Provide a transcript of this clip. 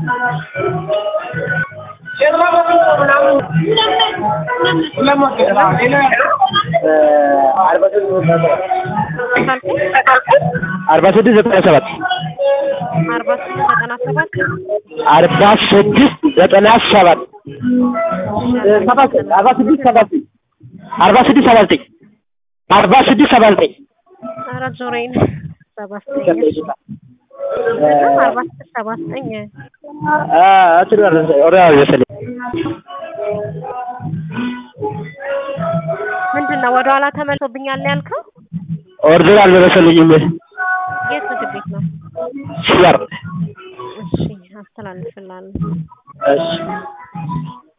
أربعة سدس زتنا سبعة زورين ምንድነው ወደ ኋላ ተመልሶብኛል ያልከው? ኦርደር አልደረሰልኝም። የት ምግብ ቤት ነው? ሲያር እሺ አስተላልፍልሃለሁ። እሺ